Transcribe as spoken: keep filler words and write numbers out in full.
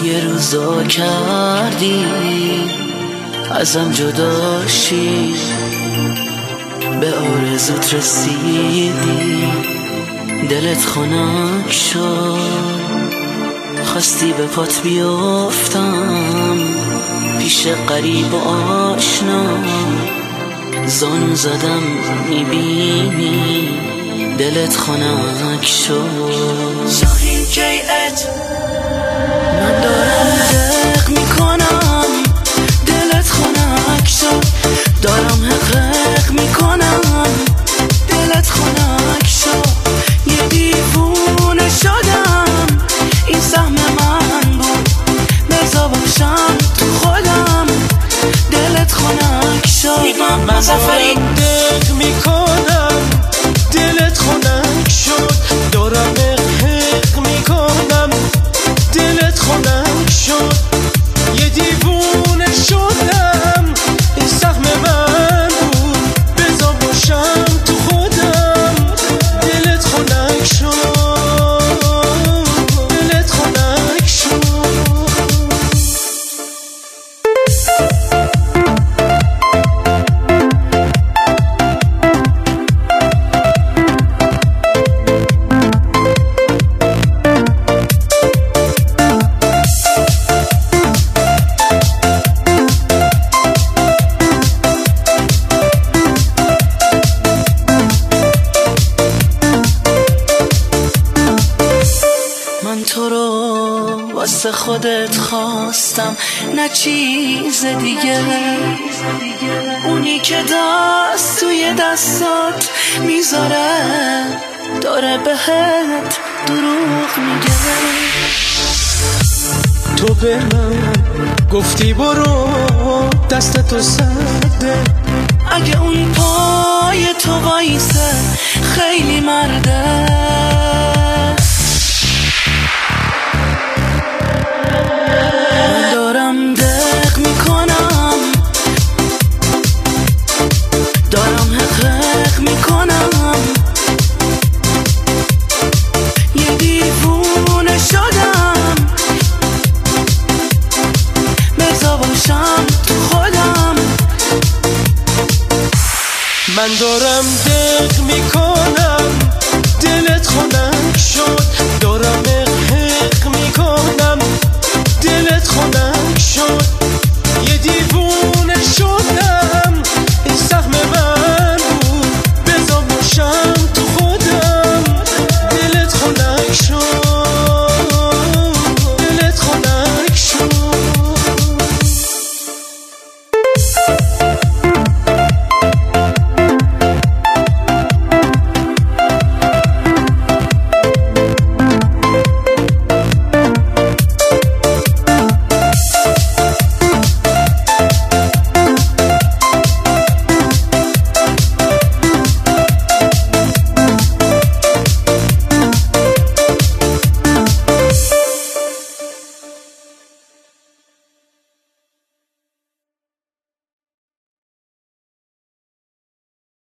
یه روزا کردی ازم جداشی، به آرزوت رسیدی، دلت خنک شد، خواستی به پات بیافتم پیش قریب و آشنا، زانو زدم میبینی دلت خنک شد. شاهین کیت من دارم دق میکنم دلت خنک شد، دارم حقق میکنم دلت خنک شد، یه دیوونه شدم این سهم من بود، بزا باشم تو خودم دلت خنک شد. من زفری دق میکنم دلت خنک شد، دارم حقق میکنم دلت خنک شد، یه دیوونه شدم این سهم من بود، بزا باشم تو خودم دلت خنک شد، دلت خنک شد. من تو رو واسه خودت خواستم نه چیز دیگه، اونی که دست توی دستات میذاره داره بهت دروغ میگه. تو به من گفتی برو دستتو سرده، اگه اون پای تو وایسه خیلی مرده، من دارم دق میکنم دارم حقق میکنم، یه دیوونه شدم بزا باشم تو خودم. من دارم دق میکنم